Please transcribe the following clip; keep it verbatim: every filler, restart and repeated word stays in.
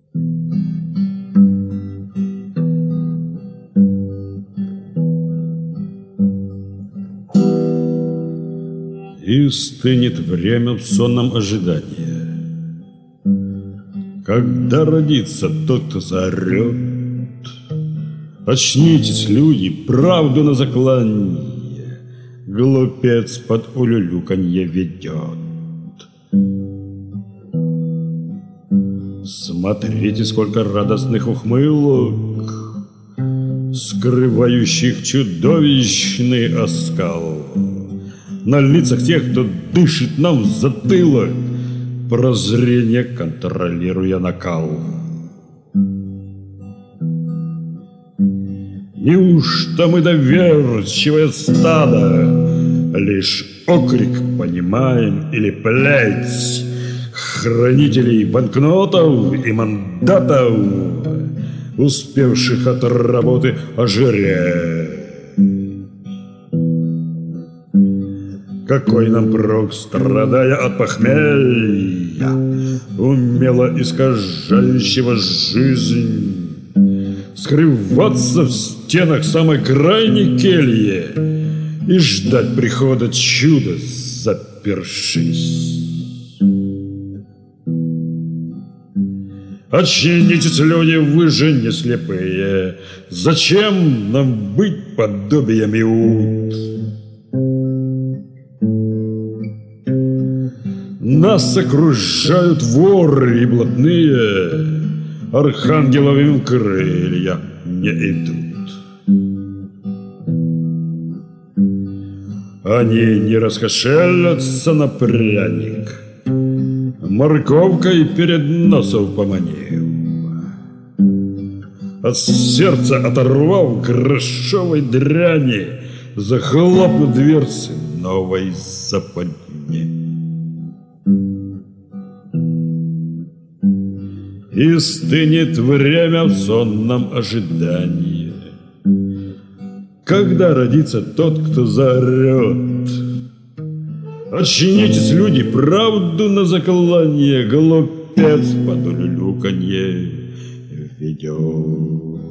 И стынет время в сонном ожидании. Когда родится тот, кто заорет: очнитесь, люди, правду на закланье глупец под улюлюканье ведет. Смотрите, сколько радостных ухмылок, скрывающих чудовищный оскал на лицах тех, кто дышит нам в затылок, прозрение контролируя накал. Неужто мы доверчивое стадо лишь окрик понимаем или плеть хранителей банкнотов и мандатов, успевших от работы ожиреть? Какой нам прок, страдая от похмелья, умело искажающего жизнь, скрываться в стенах самой крайней кельи и ждать прихода чуда, запершись? Очнитесь, люди, вы же не слепые. Зачем нам быть подобием Иуд? Нас окружают воры и блатные, архангеловым крылья не идут. Они не раскошелятся на пряник, морковкой перед носом поманив, от сердца оторвав грошовой дряни, захлопнут дверцы новой западни. И стынет время в сонном ожидании. Когда родится тот, кто заорет: очнитесь, люди, правду на закланье глупец под улюлюканье ведет.